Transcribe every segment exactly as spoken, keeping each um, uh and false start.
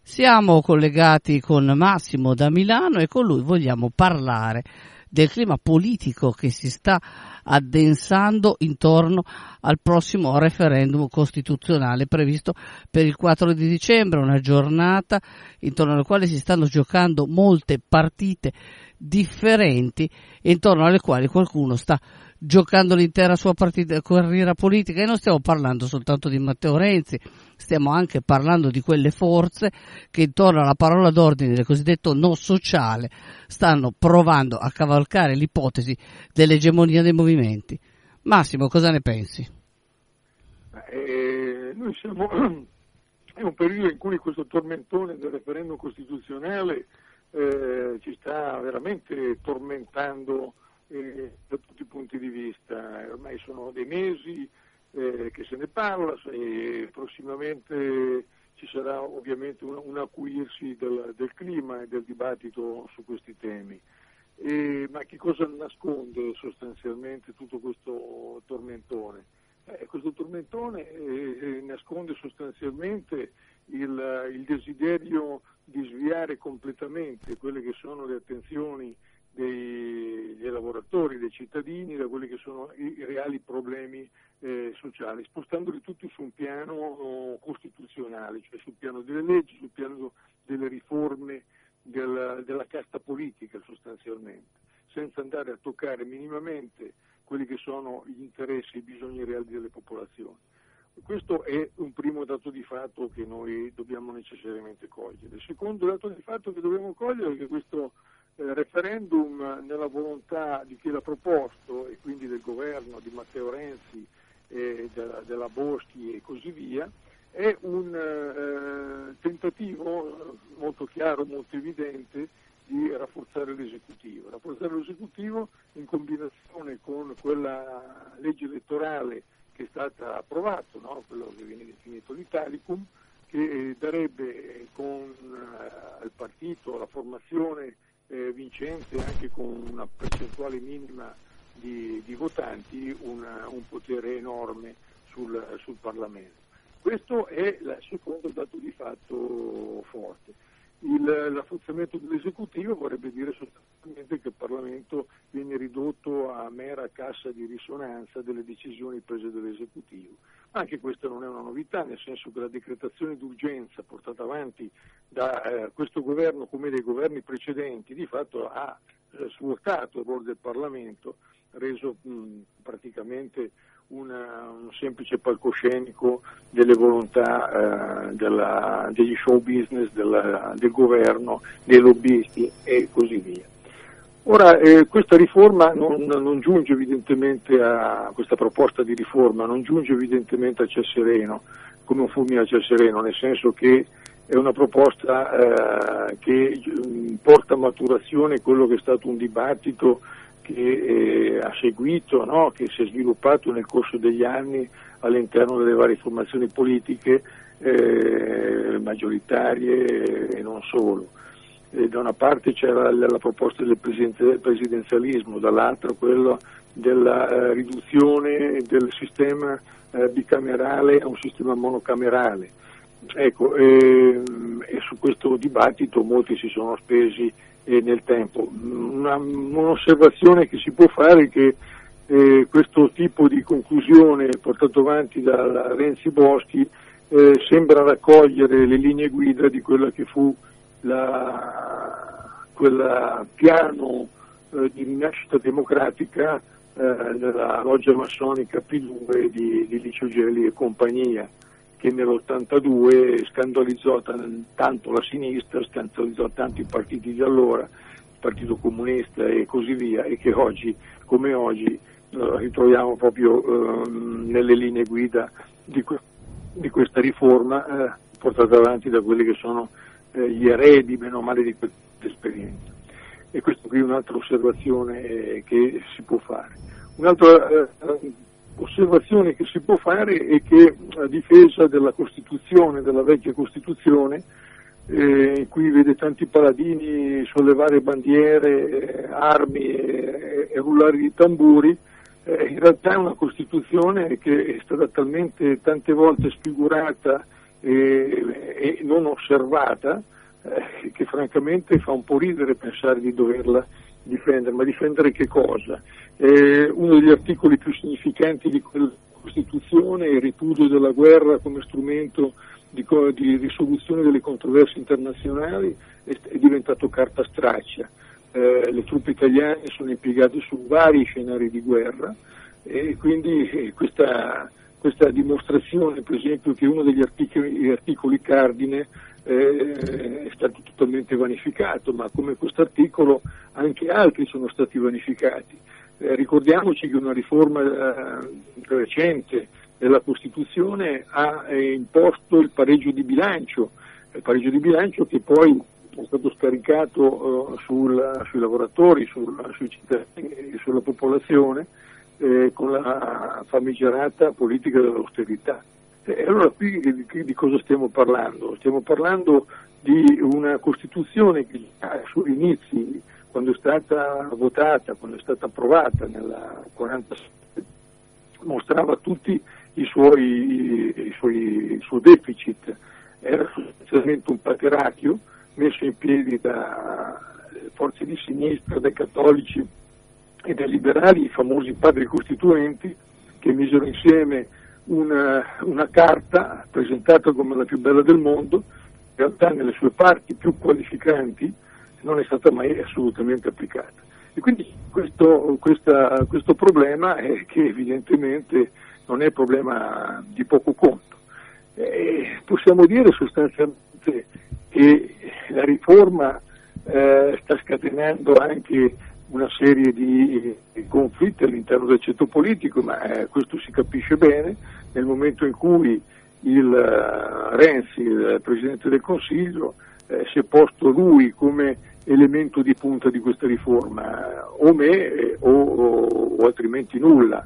Siamo collegati con Massimo da Milano e con lui vogliamo parlare del clima politico che si sta addensando intorno al prossimo referendum costituzionale previsto per il quattro di dicembre, una giornata intorno alla quale si stanno giocando molte partite differenti e intorno alle quali qualcuno sta giocando l'intera sua partita, carriera politica. E non stiamo parlando soltanto di Matteo Renzi, stiamo anche parlando di quelle forze che intorno alla parola d'ordine del cosiddetto no sociale stanno provando a cavalcare l'ipotesi dell'egemonia dei movimenti. Massimo, cosa ne pensi? Eh, noi siamo è un periodo in cui questo tormentone del referendum costituzionale eh, ci sta veramente tormentando eh, da tutti i punti di vista. Ormai sono dei mesi eh, che se ne parla e prossimamente ci sarà ovviamente un, un acuirsi del, del clima e del dibattito su questi temi. E, ma che cosa nasconde sostanzialmente tutto questo tormentone? Eh, questo tormentone eh, nasconde sostanzialmente il, il desiderio di sviare completamente quelle che sono le attenzioni dei, dei lavoratori, dei cittadini, da quelli che sono i, i reali problemi eh, sociali, spostandoli tutti su un piano oh, costituzionale, cioè sul piano delle leggi, sul piano delle riforme della, della casta politica sostanzialmente, senza andare a toccare minimamente quelli che sono gli interessi e i bisogni reali delle popolazioni. Questo è un primo dato di fatto che noi dobbiamo necessariamente cogliere. Il secondo dato di fatto che dobbiamo cogliere è che questo eh, referendum, nella volontà di chi l'ha proposto, e quindi del governo, di Matteo Renzi, eh, della, della Boschi e così via, è un eh, tentativo molto chiaro, molto evidente, di rafforzare l'esecutivo. Rafforzare l'esecutivo in combinazione con quella legge elettorale che è stata approvata, no? Quello che viene definito l'Italicum, che eh, darebbe con eh, al partito la formazione eh, vincente, anche con una percentuale minima di, di votanti, una, un potere enorme sul, sul Parlamento. Questo è il secondo dato di fatto forte. Il rafforzamento dell'esecutivo vorrebbe dire sostanzialmente che il Parlamento viene ridotto a mera cassa di risonanza delle decisioni prese dall'esecutivo. Anche questa non è una novità, nel senso che la decretazione d'urgenza portata avanti da eh, questo governo come dai governi precedenti di fatto ha eh, svuotato il ruolo del Parlamento, reso mh, praticamente Una, un semplice palcoscenico delle volontà eh, della, degli show business, della, del governo, dei lobbisti e così via. Ora, eh, questa riforma non, non giunge evidentemente a questa proposta di riforma, non giunge evidentemente a ciel sereno, come un fulmine a ciel sereno, nel senso che è una proposta eh, che porta a maturazione quello che è stato un dibattito che eh, ha seguito, no? Che si è sviluppato nel corso degli anni all'interno delle varie formazioni politiche eh, maggioritarie e non solo. E da una parte c'era la, la proposta del presidenzialismo, dall'altra quella della eh, riduzione del sistema eh, bicamerale a un sistema monocamerale. Ecco, eh, e su questo dibattito molti si sono spesi eh, nel tempo. Una, un'osservazione che si può fare è che eh, questo tipo di conclusione portato avanti da Renzi Boschi eh, sembra raccogliere le linee guida di quella che fu la, quel piano eh, di rinascita democratica eh, della loggia massonica P due di, di Licio Gelli e compagnia, che nell'ottantadue scandalizzò t- tanto la sinistra, scandalizzò tanto i partiti di allora, il Partito Comunista e così via, e che oggi, come oggi, eh, ritroviamo proprio eh, nelle linee guida di, que- di questa riforma eh, portata avanti da quelli che sono eh, gli eredi, meno male, di questa esperienza. E questa qui è un'altra osservazione eh, che si può fare. Un'altra eh, osservazione che si può fare è che a difesa della Costituzione, della vecchia Costituzione, eh, in cui vede tanti paladini sollevare bandiere, eh, armi e, e rullare di tamburi, eh, in realtà è una Costituzione che è stata talmente tante volte sfigurata e, e non osservata, eh, che francamente fa un po' ridere pensare di doverla difendere. Ma difendere che cosa? Eh, uno degli articoli più significanti di quella Costituzione è il ripudio della guerra come strumento di, di risoluzione delle controversie internazionali, è, è diventato carta straccia. Eh, le truppe italiane sono impiegate su vari scenari di guerra e quindi eh, questa, questa dimostrazione, per esempio, che uno degli articoli, articoli cardine eh, è stato totalmente vanificato, ma come questo articolo anche altri sono stati vanificati. Eh, ricordiamoci che una riforma eh, recente della Costituzione ha eh, imposto il pareggio di bilancio, il pareggio di bilancio che poi è stato scaricato uh, sul, sui lavoratori, sul, sui cittadini e sulla popolazione eh, con la famigerata politica dell'austerità. E allora qui di, di cosa stiamo parlando? Stiamo parlando di una Costituzione che ai suoi inizi, quando è stata votata, quando è stata approvata nel quarantasette, mostrava tutti i suoi, i suoi, il suo deficit, era sostanzialmente un pateracchio messo in piedi da forze di sinistra, dai cattolici e dai liberali, i famosi padri costituenti, che misero insieme una, una carta presentata come la più bella del mondo, in realtà nelle sue parti più qualificanti non è stata mai assolutamente applicata. E quindi questo, questa, questo problema è che evidentemente non è problema di poco conto. E possiamo dire sostanzialmente che la riforma eh, sta scatenando anche una serie di conflitti all'interno del ceto politico, ma eh, questo si capisce bene nel momento in cui il uh, Renzi, il Presidente del Consiglio, eh, si è posto lui come elemento di punta di questa riforma, o me eh, o, o, o altrimenti nulla,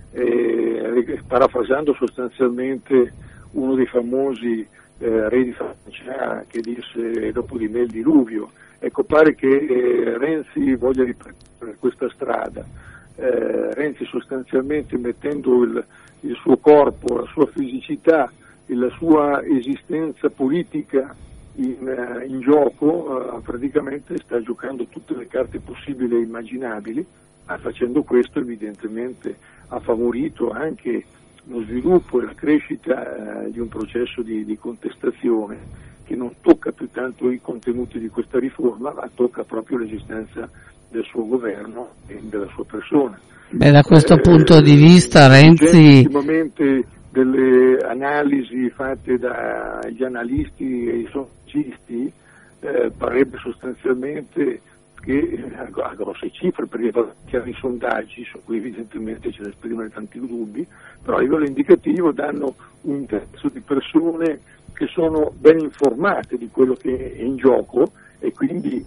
eh, parafrasando sostanzialmente uno dei famosi Eh, re di Francia che disse dopo di me il diluvio. Ecco, pare che eh, Renzi voglia riprendere questa strada. Eh, Renzi sostanzialmente, mettendo il, il suo corpo, la sua fisicità e la sua esistenza politica in, uh, in gioco, uh, praticamente sta giocando tutte le carte possibili e immaginabili, ma facendo questo evidentemente ha favorito anche lo sviluppo e la crescita eh, di un processo di, di contestazione che non tocca più tanto i contenuti di questa riforma, ma tocca proprio l'esistenza del suo governo e della sua persona. Beh, da questo eh, punto di vista Renzi... Ultimamente delle analisi fatte dagli analisti e i socialisti eh, parebbe sostanzialmente che a grosse cifre, perché chiari sondaggi su cui evidentemente c'è da esprimere tanti dubbi, però a livello indicativo danno un terzo di persone che sono ben informate di quello che è in gioco e quindi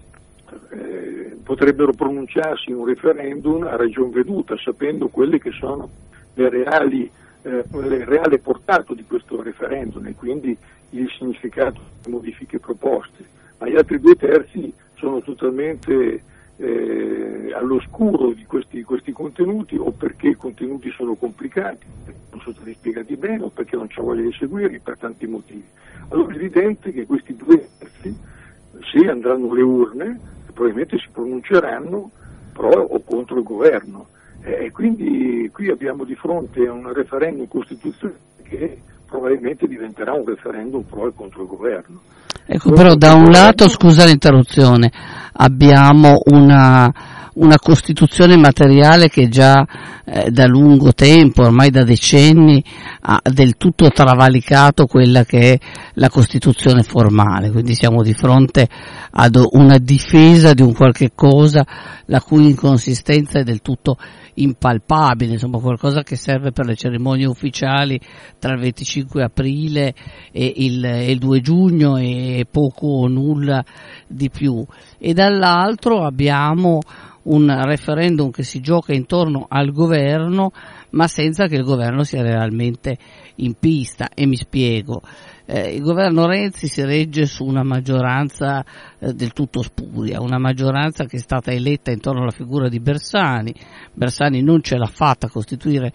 eh, potrebbero pronunciarsi in un referendum a ragion veduta, sapendo quelle che sono le reali, eh, le reale portato di questo referendum e quindi il significato delle modifiche proposte. Ma gli altri due terzi sono totalmente eh, all'oscuro di questi, questi contenuti, o perché i contenuti sono complicati, perché non sono stati spiegati bene, o perché non c'è voglia di seguirli, per tanti motivi. Allora è evidente che questi due terzi, se andranno alle urne, probabilmente si pronunceranno pro o contro il governo. E eh, quindi qui abbiamo di fronte a un referendum costituzionale che probabilmente diventerà un referendum pro e contro il governo. Ecco, però da un lato, scusa l'interruzione, abbiamo una, una Costituzione materiale che già eh, da lungo tempo, ormai da decenni, ha del tutto travalicato quella che è la Costituzione formale, quindi siamo di fronte ad una difesa di un qualche cosa la cui inconsistenza è del tutto impalpabile, insomma qualcosa che serve per le cerimonie ufficiali tra il venticinque aprile e il, e il due giugno e poco o nulla di più, e dall'altro abbiamo un referendum che si gioca intorno al governo ma senza che il governo sia realmente in pista, e mi spiego. Eh, il governo Renzi si regge su una maggioranza eh, del tutto spuria, una maggioranza che è stata eletta intorno alla figura di Bersani. Bersani non ce l'ha fatta a costituire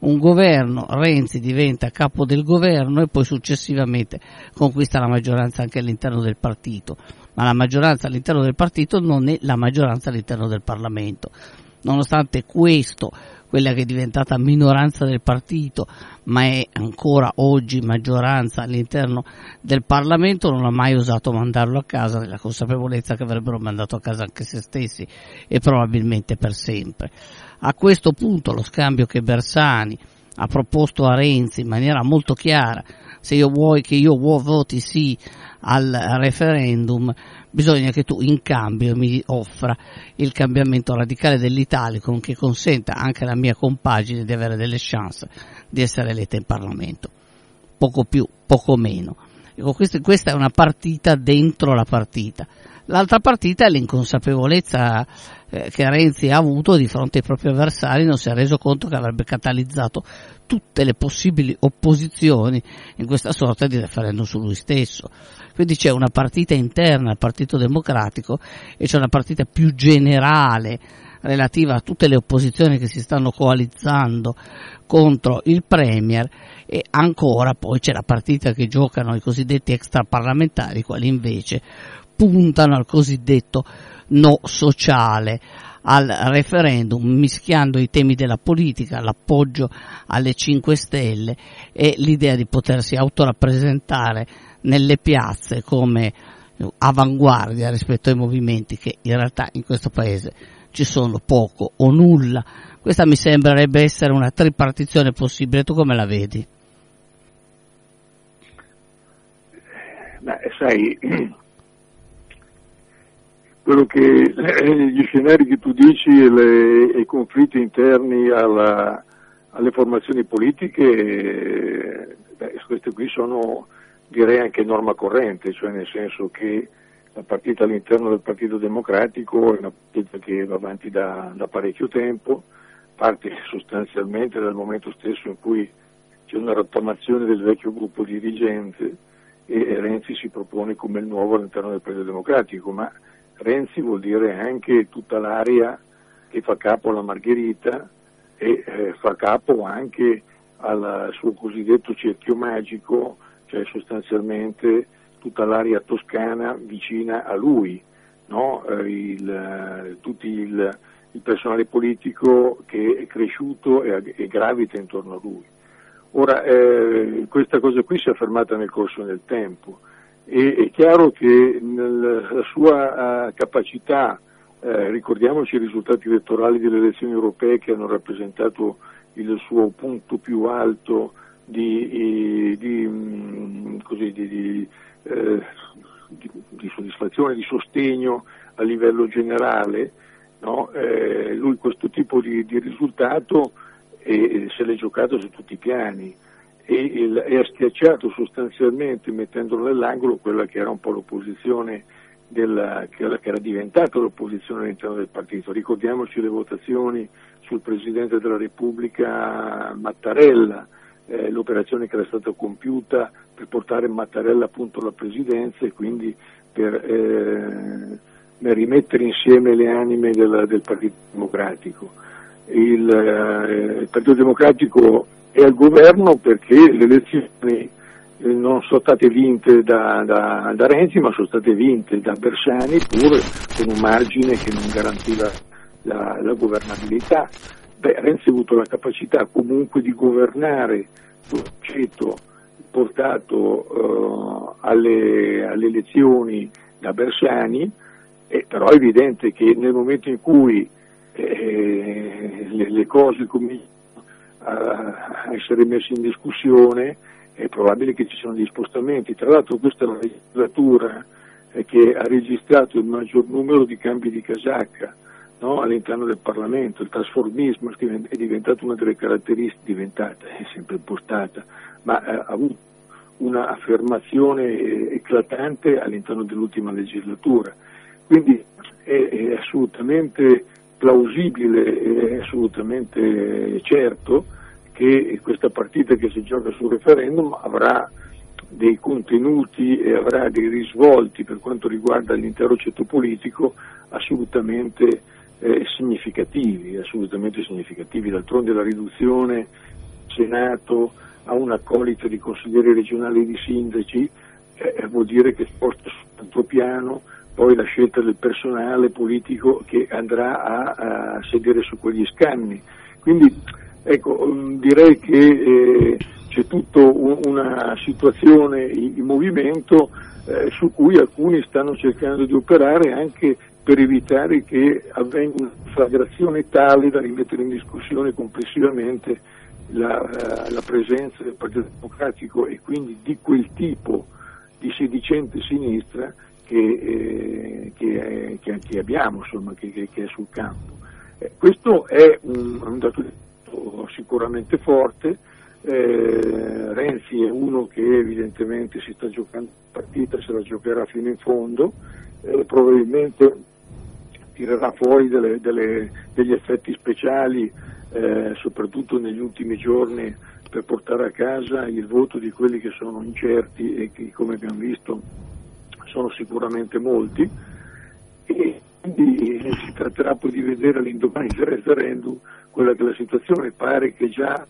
un governo, Renzi diventa capo del governo e poi successivamente conquista la maggioranza anche all'interno del partito, ma la maggioranza all'interno del partito non è la maggioranza all'interno del Parlamento. Nonostante questo, quella che è diventata minoranza del partito, ma è ancora oggi maggioranza all'interno del Parlamento, non ha mai osato mandarlo a casa, nella consapevolezza che avrebbero mandato a casa anche se stessi e probabilmente per sempre. A questo punto lo scambio che Bersani ha proposto a Renzi in maniera molto chiara: se io vuoi che io voti sì al referendum, bisogna che tu in cambio mi offra il cambiamento radicale dell'Italicum che consenta anche alla mia compagine di avere delle chance di essere eletta in Parlamento, poco più, poco meno. Ecco, questa, questa è una partita dentro la partita. L'altra partita è l'inconsapevolezza eh, che Renzi ha avuto di fronte ai propri avversari, non si è reso conto che avrebbe catalizzato tutte le possibili opposizioni in questa sorta di referendum su lui stesso. Quindi c'è una partita interna al Partito Democratico e c'è una partita più generale relativa a tutte le opposizioni che si stanno coalizzando contro il Premier, e ancora poi c'è la partita che giocano i cosiddetti extraparlamentari, quali invece puntano al cosiddetto no sociale, al referendum, mischiando i temi della politica, l'appoggio alle cinque Stelle e l'idea di potersi autorappresentare nelle piazze come avanguardia rispetto ai movimenti che in realtà in questo paese ci sono poco o nulla. Questa mi sembrerebbe essere una tripartizione possibile. Tu come la vedi? Beh, sai, quello che gli scenari che tu dici e, le, e i conflitti interni alla, alle formazioni politiche, beh, queste qui sono, direi, anche norma corrente, cioè nel senso che la partita all'interno del Partito Democratico è una partita che va avanti da, da parecchio tempo, parte sostanzialmente dal momento stesso in cui c'è una rottamazione del vecchio gruppo dirigente e Renzi si propone come il nuovo all'interno del Partito Democratico, ma Renzi vuol dire anche tutta l'area che fa capo alla Margherita e eh, fa capo anche al suo cosiddetto cerchio magico, cioè sostanzialmente tutta l'area toscana vicina a lui, no? eh, il, tutti il, il personale politico che è cresciuto e, e gravita intorno a lui. Ora, eh, questa cosa qui si è affermata nel corso del tempo e è chiaro che nel, la sua uh, capacità, eh, ricordiamoci i risultati elettorali delle elezioni europee che hanno rappresentato il suo punto più alto di, di, di, così, di, di, eh, di, di soddisfazione, di sostegno a livello generale, no? eh, lui questo tipo di, di risultato e se l'è giocato su tutti i piani e, il, e ha schiacciato sostanzialmente, mettendolo nell'angolo, quella che era un po' l'opposizione della, che, era, che era diventata l'opposizione all'interno del partito. Ricordiamoci le votazioni sul Presidente della Repubblica Mattarella, eh, l'operazione che era stata compiuta per portare Mattarella appunto alla presidenza e quindi per eh, rimettere insieme le anime del, del Partito Democratico. Il, eh, il Partito Democratico è al governo perché le elezioni eh, non sono state vinte da, da, da Renzi, ma sono state vinte da Bersani, pur con un margine che non garantiva la, la governabilità. Beh, Renzi ha avuto la capacità comunque di governare il progetto portato eh, alle, alle elezioni da Bersani, eh, però è evidente che nel momento in cui Eh, le, le cose cominciano a, a essere messe in discussione, è probabile che ci siano degli spostamenti. Tra l'altro questa è la legislatura eh, che ha registrato il maggior numero di cambi di casacca, no? All'interno del Parlamento. Il trasformismo è diventato una delle caratteristiche, diventata, è sempre impostata, ma eh, ha avuto una affermazione eclatante all'interno dell'ultima legislatura. Quindi è, è assolutamente plausibile, è assolutamente certo che questa partita che si gioca sul referendum avrà dei contenuti e avrà dei risvolti per quanto riguarda l'intero ceto politico assolutamente eh, significativi, assolutamente significativi. D'altronde la riduzione Senato a un'accolita di consiglieri regionali e di sindaci, eh, vuol dire che sposta sul tuo piano poi la scelta del personale politico che andrà a, a sedere su quegli scranni. Quindi ecco, direi che eh, c'è tutta una situazione in, in movimento eh, su cui alcuni stanno cercando di operare anche per evitare che avvenga una deflagrazione tale da rimettere in discussione complessivamente la, la presenza del Partito Democratico e quindi di quel tipo di sedicente sinistra che, eh, che, che, che abbiamo, insomma, che, che, che è sul campo. Eh, questo è un, un dato sicuramente forte. eh, Renzi è uno che evidentemente si sta giocando la partita, se la giocherà fino in fondo, eh, probabilmente tirerà fuori delle, delle, degli effetti speciali, eh, soprattutto negli ultimi giorni, per portare a casa il voto di quelli che sono incerti e che, come abbiamo visto, sono sicuramente molti, e quindi si tratterà poi di vedere all'indomani del referendum quella che è la situazione. Pare che già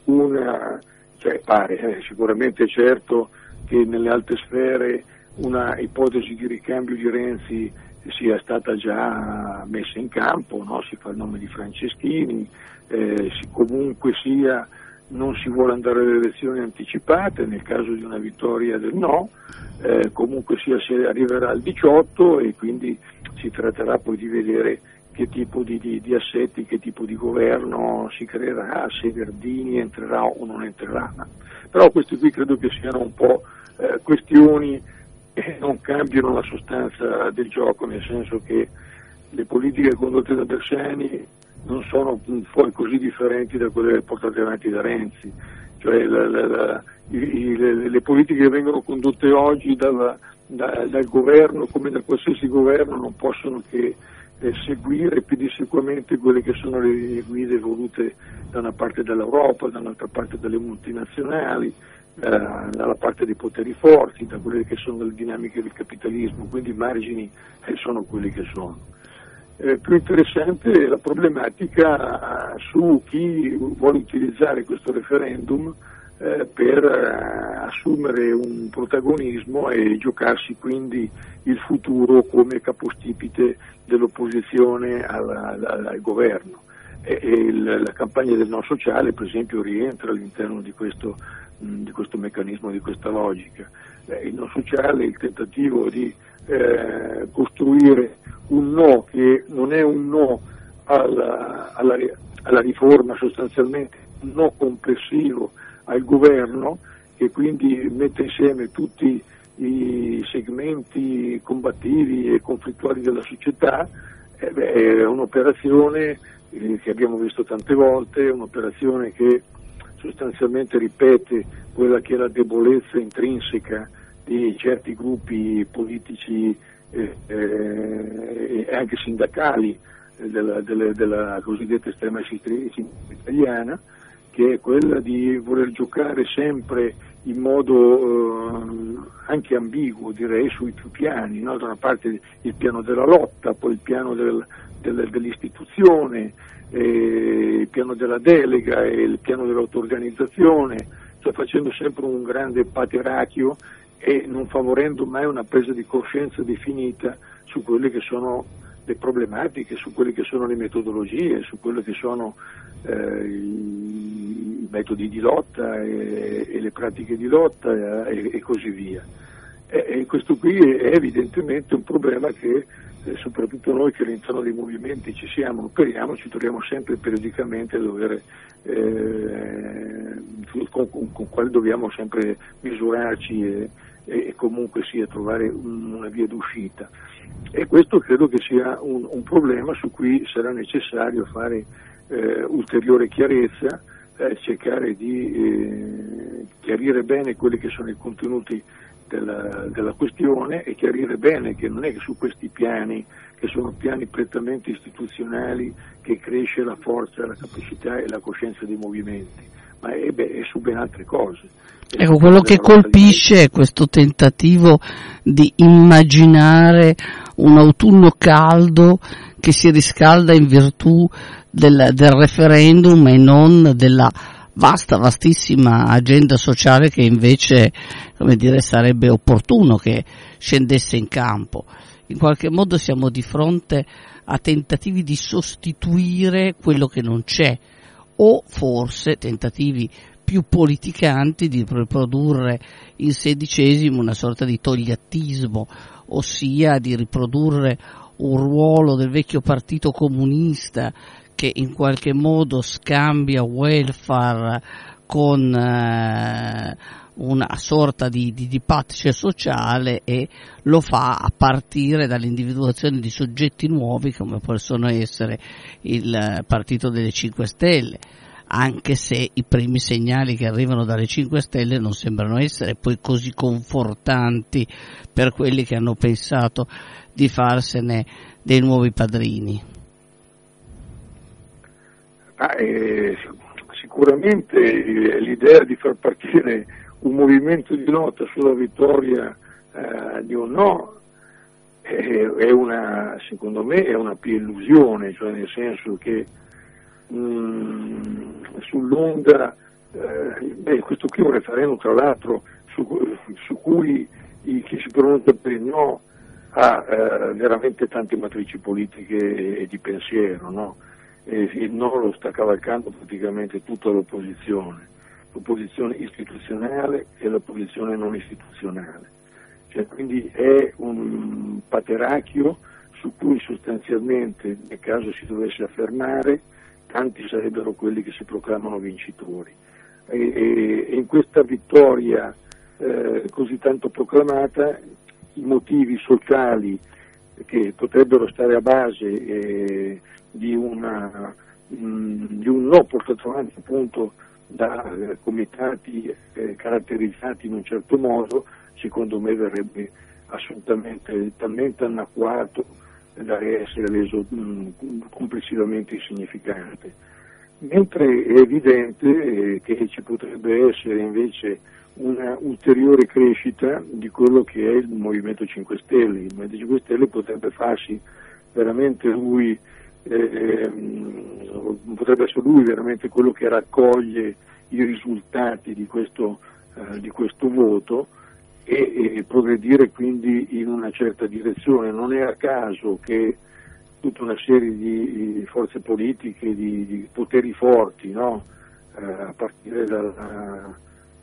una, cioè pare, eh, sicuramente è certo che nelle alte sfere una ipotesi di ricambio di Renzi sia stata già messa in campo, no? Si fa il nome di Franceschini, eh, si, comunque sia non si vuole andare alle elezioni anticipate nel caso di una vittoria del no, eh, comunque sia si arriverà al diciotto e quindi si tratterà poi di vedere che tipo di, di, di assetti, che tipo di governo si creerà, se Verdini entrerà o non entrerà. Però queste qui credo che siano un po' eh, questioni che non cambiano la sostanza del gioco, nel senso che le politiche condotte da Bersani non sono poi così differenti da quelle portate avanti da Renzi, cioè la, la, la, i, le, le politiche che vengono condotte oggi dal, da, dal governo, come da qualsiasi governo, non possono che eh, seguire pedissequamente quelle che sono le linee guida volute da una parte dall'Europa, dall'altra parte dalle multinazionali, eh, dalla parte dei poteri forti, da quelle che sono le dinamiche del capitalismo, quindi i margini eh, sono quelli che sono. Eh, più interessante è la problematica su chi vuole utilizzare questo referendum eh, per eh, assumere un protagonismo e giocarsi quindi il futuro come capostipite dell'opposizione al, al, al governo. E, e il, la campagna del no sociale, per esempio, rientra all'interno di questo, mh, di questo meccanismo, di questa logica. Eh, il no sociale è il tentativo di eh, costruire un no che non è un no alla, alla, alla riforma, sostanzialmente un no complessivo al governo, che quindi mette insieme tutti i segmenti combattivi e conflittuali della società. Eh beh, è un'operazione eh, che abbiamo visto tante volte, è un'operazione che sostanzialmente ripete quella che è la debolezza intrinseca di certi gruppi politici e eh, eh, anche sindacali eh, della, della, della cosiddetta estrema sinistra italiana, che è quella di voler giocare sempre in modo eh, anche ambiguo, direi, sui più piani, no? Da una parte il piano della lotta, poi il piano del, del, dell'istituzione, eh, il piano della delega e il piano dell'auto-organizzazione, cioè facendo sempre un grande pateracchio e non favorendo mai una presa di coscienza definita su quelle che sono le problematiche, su quelle che sono le metodologie, su quelle che sono eh, i metodi di lotta e, e le pratiche di lotta e, e così via. E, e questo qui è evidentemente un problema che eh, soprattutto noi che all'interno dei movimenti ci siamo, operiamo, ci troviamo sempre periodicamente a dover eh, con, con, con quale dobbiamo sempre misurarci e, e comunque sia trovare un, una via d'uscita. E questo credo che sia un, un problema su cui sarà necessario fare eh, ulteriore chiarezza, eh, cercare di eh, chiarire bene quelli che sono i contenuti della, della questione e chiarire bene che non è che su questi piani, che sono piani prettamente istituzionali, che cresce la forza, la capacità e la coscienza dei movimenti, ma è, beh, è su ben altre cose. Ecco, quello che colpisce è questo tentativo di immaginare un autunno caldo che si riscalda in virtù del, del referendum e non della vasta, vastissima agenda sociale che invece, come dire, sarebbe opportuno che scendesse in campo. In qualche modo siamo di fronte a tentativi di sostituire quello che non c'è, o forse tentativi più politicanti di riprodurre il sedicesimo una sorta di togliattismo, ossia di riprodurre un ruolo del vecchio partito comunista che in qualche modo scambia welfare con eh, una sorta di, di, di pace sociale, e lo fa a partire dall'individuazione di soggetti nuovi come possono essere il partito delle cinque Stelle, anche se i primi segnali che arrivano dalle cinque Stelle non sembrano essere poi così confortanti per quelli che hanno pensato di farsene dei nuovi padrini. Ah, eh, sicuramente l'idea di far partire un movimento di lotta sulla vittoria eh, di un no è, è una, secondo me è una più illusione, cioè nel senso che mh, sull'onda eh, beh, questo qui è un referendum tra l'altro su, su cui i, chi si pronuncia per il no ha eh, veramente tante matrici politiche e di pensiero, no? E il no lo sta cavalcando praticamente tutta l'opposizione, l'opposizione istituzionale e l'opposizione non istituzionale, cioè, quindi è un pateracchio su cui sostanzialmente, nel caso si dovesse affermare, tanti sarebbero quelli che si proclamano vincitori, e, e, e in questa vittoria eh, così tanto proclamata i motivi sociali che potrebbero stare a base eh, di, una, mh, di un no portato avanti appunto da eh, comitati eh, caratterizzati in un certo modo, secondo me verrebbe assolutamente talmente anacquato da essere reso mh, complessivamente insignificante. Mentre è evidente eh, che ci potrebbe essere invece una ulteriore crescita di quello che è il Movimento cinque Stelle. Il Movimento cinque Stelle potrebbe farsi veramente lui, eh, potrebbe essere lui veramente quello che raccoglie i risultati di questo, eh, di questo voto e, e progredire quindi in una certa direzione. Non è a caso che tutta una serie di forze politiche, di, di poteri forti, no? eh, a partire dalla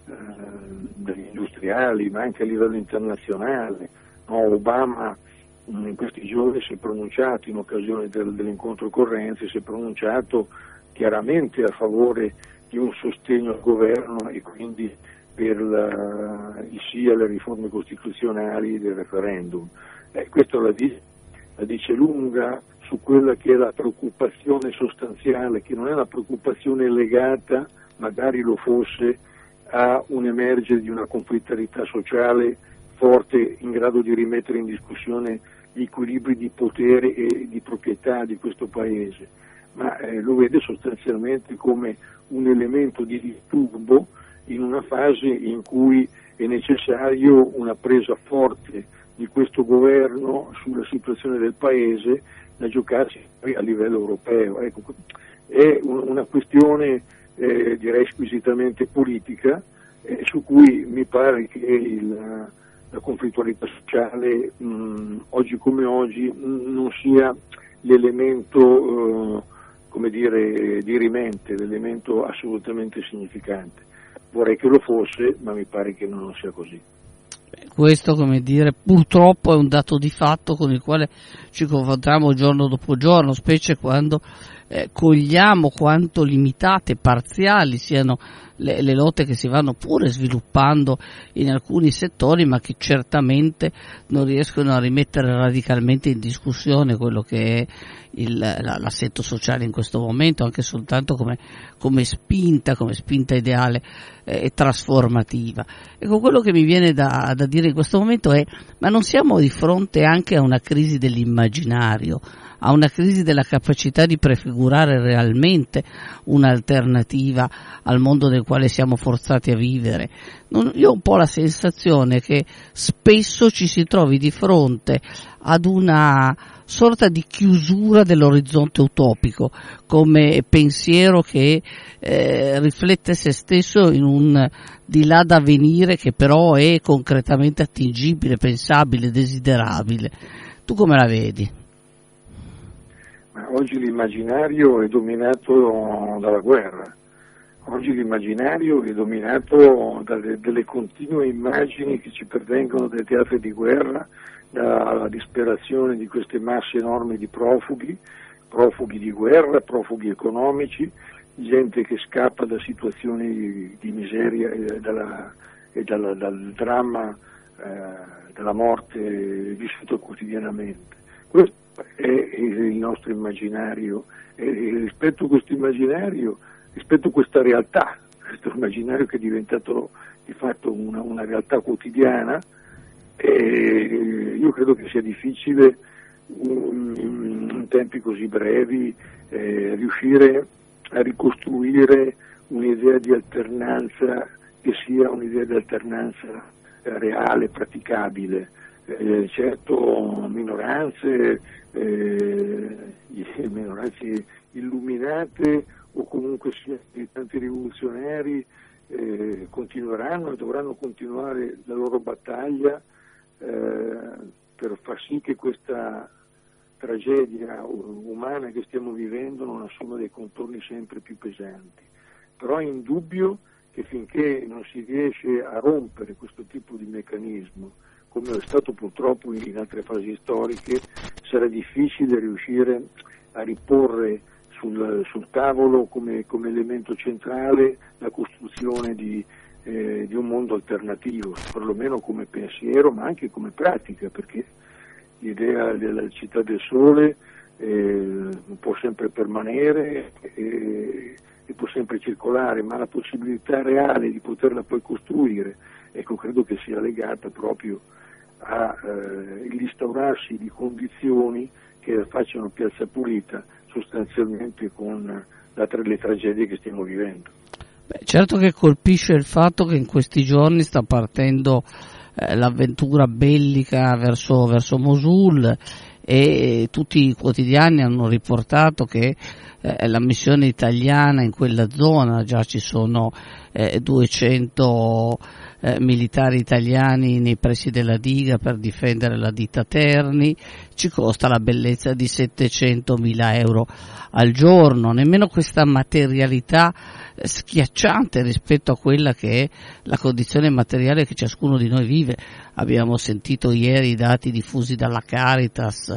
dagli industriali, ma anche a livello internazionale, no? Obama in questi giorni si è pronunciato in occasione del, dell'incontro con Renzi, si è pronunciato chiaramente a favore di un sostegno al governo e quindi per la, il sì alle riforme costituzionali del referendum. Eh, questo la dice, la dice lunga su quella che è la preoccupazione sostanziale, che non è una preoccupazione legata, magari lo fosse, a un emergere di una conflittualità sociale forte in grado di rimettere in discussione gli equilibri di potere e di proprietà di questo Paese, ma eh, lo vede sostanzialmente come un elemento di disturbo in una fase in cui è necessario una presa forte di questo governo sulla situazione del Paese da giocarsi a livello europeo. Ecco, è una questione Eh, direi squisitamente politica, eh, su cui mi pare che il, la conflittualità sociale mh, oggi come oggi mh, non sia l'elemento eh, come dire dirimente, l'elemento assolutamente significante. Vorrei che lo fosse, ma mi pare che non sia così. Questo, come dire, purtroppo è un dato di fatto con il quale ci confrontiamo giorno dopo giorno, specie quando eh, cogliamo quanto limitate, parziali siano le, le lotte che si vanno pure sviluppando in alcuni settori, ma che certamente non riescono a rimettere radicalmente in discussione quello che è il, la, l'assetto sociale in questo momento, anche soltanto come, come spinta, come spinta ideale e eh, trasformativa. Ecco, quello che mi viene da, da dire in questo momento è: ma non siamo di fronte anche a una crisi dell'immaginario, a una crisi della capacità di prefigurare realmente un'alternativa al mondo del nel quale siamo forzati a vivere. Non, io ho un po' la sensazione che spesso ci si trovi di fronte ad una sorta di chiusura dell'orizzonte utopico, come pensiero che eh, riflette se stesso in un di là da venire che però è concretamente attingibile, pensabile, desiderabile. Tu come la vedi? Ma oggi l'immaginario è dominato dalla guerra, oggi l'immaginario è dominato dalle delle continue immagini che ci pervengono dai teatri di guerra, dalla disperazione di queste masse enormi di profughi, profughi di guerra, profughi economici, gente che scappa da situazioni di miseria e, dalla, e dalla, dal dramma eh, della morte vissuto quotidianamente. Questo è il nostro immaginario e rispetto a questo immaginario, rispetto a questa realtà, questo immaginario che è diventato di fatto una, una realtà quotidiana, e io credo che sia difficile in tempi così brevi eh, riuscire a ricostruire un'idea di alternanza che sia un'idea di alternanza eh, reale, praticabile. Eh, certo minoranze, eh, minoranze illuminate o comunque tanti rivoluzionari eh, continueranno e dovranno continuare la loro battaglia eh, per far sì che questa tragedia umana che stiamo vivendo non assuma dei contorni sempre più pesanti. Però è indubbio che finché non si riesce a rompere questo tipo di meccanismo, come è stato purtroppo in altre fasi storiche, sarà difficile riuscire a riporre sul, sul tavolo come, come elemento centrale la costruzione di, eh, di un mondo alternativo, perlomeno come pensiero ma anche come pratica, perché l'idea della città del sole eh, può sempre permanere e, e può sempre circolare, ma la possibilità reale di poterla poi costruire, ecco, credo che sia legata proprio all'instaurarsi eh, di condizioni che facciano piazza pulita sostanzialmente con la, le tragedie che stiamo vivendo. Beh, certo che colpisce il fatto che in questi giorni sta partendo eh, l'avventura bellica verso, verso Mosul e tutti i quotidiani hanno riportato che eh, la missione italiana in quella zona, già ci sono eh, duecento eh, militari italiani nei pressi della diga per difendere la ditta Terni, ci costa la bellezza di settecentomila euro al giorno. Nemmeno questa materialità schiacciante rispetto a quella che è la condizione materiale che ciascuno di noi vive. Abbiamo sentito ieri i dati diffusi dalla Caritas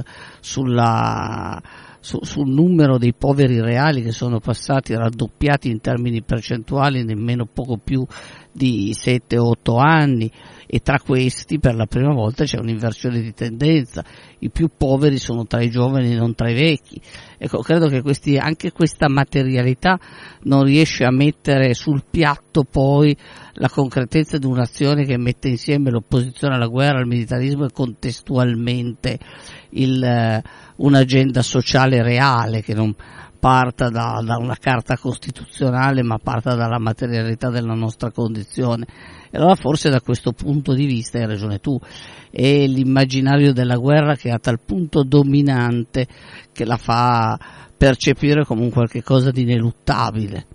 sulla, su, sul numero dei poveri reali che sono passati raddoppiati in termini percentuali in nemmeno poco più di sette otto anni, e tra questi per la prima volta c'è un'inversione di tendenza, i più poveri sono tra i giovani e non tra i vecchi. Ecco, credo che questi, anche questa materialità non riesce a mettere sul piatto poi la concretezza di un'azione che mette insieme l'opposizione alla guerra, al militarismo e contestualmente il, un'agenda sociale reale che non parta da, da una carta costituzionale ma parta dalla materialità della nostra condizione. E allora forse da questo punto di vista hai ragione tu, è l'immaginario della guerra che è a tal punto dominante che la fa percepire come un qualche cosa di ineluttabile.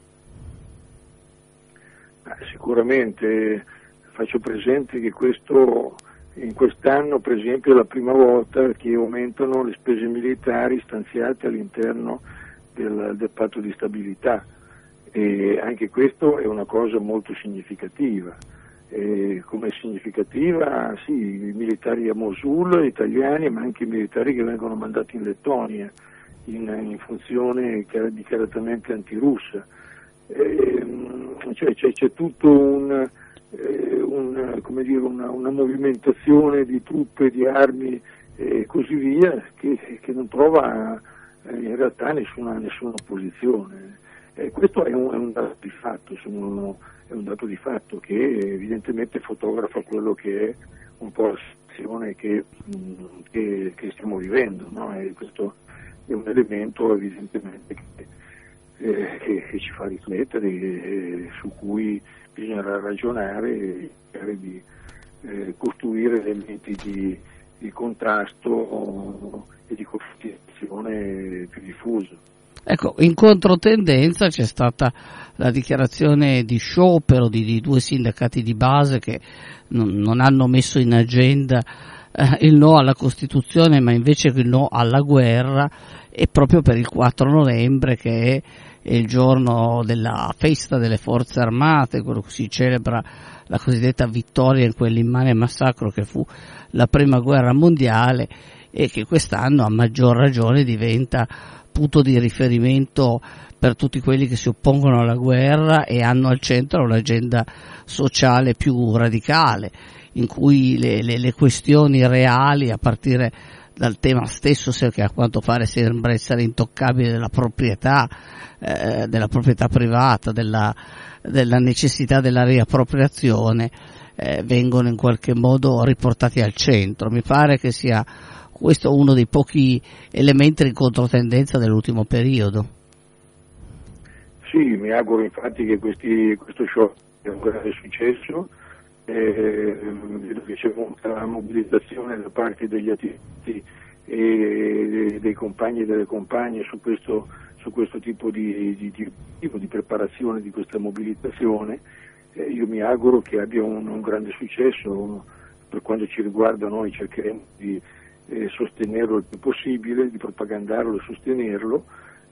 Sicuramente faccio presente che questo in quest'anno per esempio è la prima volta che aumentano le spese militari stanziate all'interno del, del patto di stabilità, e anche questo è una cosa molto significativa. E come significativa, sì, i militari a Mosul italiani, ma anche i militari che vengono mandati in Lettonia in, in funzione dichiaratamente antirussa. E, cioè, c'è, c'è tutto un, eh, un, come dire, una, una movimentazione di truppe, di armi e così via che, che non trova eh, in realtà nessuna, nessuna opposizione. Eh, questo è un, è un dato di fatto, sono, è un dato di fatto che evidentemente fotografa quello che è un po' la situazione che, che, che stiamo vivendo, no? E questo è un elemento evidentemente che eh, che, che ci fa riflettere, eh, su cui bisognerà ragionare e cercare di eh, costruire elementi di, di contrasto e di competizione più diffuso. Ecco, in controtendenza c'è stata la dichiarazione di sciopero di, di due sindacati di base che non, non hanno messo in agenda eh, il no alla Costituzione, ma invece il no alla guerra, e proprio per il quattro novembre, che è il giorno della festa delle forze armate, quello che si celebra la cosiddetta vittoria in quell'immane massacro che fu la prima guerra mondiale, e che quest'anno a maggior ragione diventa punto di riferimento per tutti quelli che si oppongono alla guerra e hanno al centro un'agenda sociale più radicale, in cui le, le, le questioni reali, a partire dal tema stesso, che a quanto pare sembra essere intoccabile, della proprietà, eh, della proprietà privata, della, della necessità della riappropriazione, eh, vengono in qualche modo riportati al centro. Mi pare che sia questo uno dei pochi elementi di controtendenza dell'ultimo periodo. Sì, mi auguro infatti che questi, questo show sia un grande successo. Eh, vedo che c'è molta mobilitazione da parte degli attivisti e dei compagni e delle compagne su questo, su questo tipo di, di, di, di preparazione di questa mobilitazione. Eh, io mi auguro che abbia un, un grande successo. Per quanto ci riguarda, noi cercheremo di eh, sostenerlo il più possibile, di propagandarlo e sostenerlo,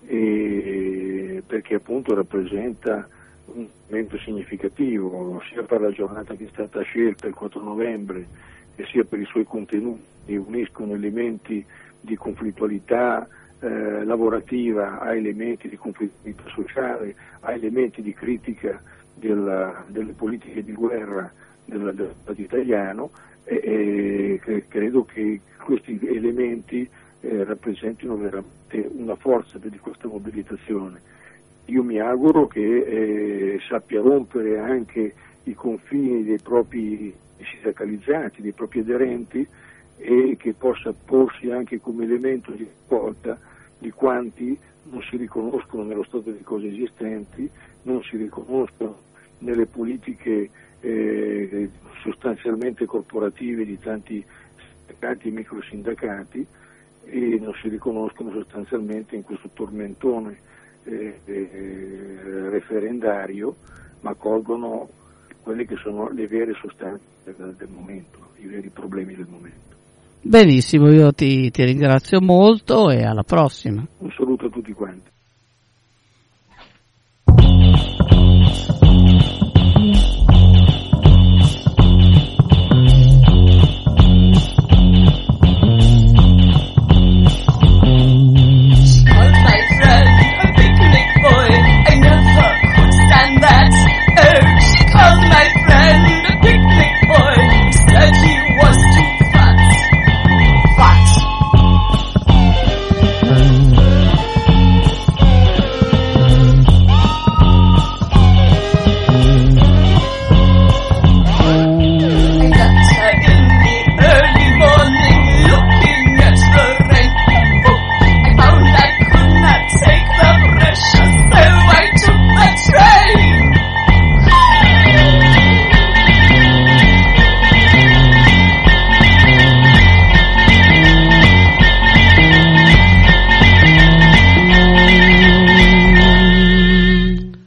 e, perché appunto rappresenta un momento significativo sia per la giornata che è stata scelta il quattro novembre e sia per i suoi contenuti, che uniscono elementi di conflittualità eh, lavorativa a elementi di conflittualità sociale, a elementi di critica della, delle politiche di guerra del, dello Stato italiano, e, e credo che questi elementi eh, rappresentino veramente una forza di questa mobilitazione. Io mi auguro che eh, sappia rompere anche i confini dei propri sindacalizzati, dei propri aderenti, e che possa porsi anche come elemento di raccolta di quanti non si riconoscono nello stato di cose esistenti, non si riconoscono nelle politiche eh, sostanzialmente corporative di tanti sindacati e microsindacati, e non si riconoscono sostanzialmente in questo tormentone Eh, eh, referendario, ma colgono quelle che sono le vere sostanze del, del momento, i veri problemi del momento. Benissimo, io ti, ti ringrazio molto e alla prossima. Un saluto a tutti quanti.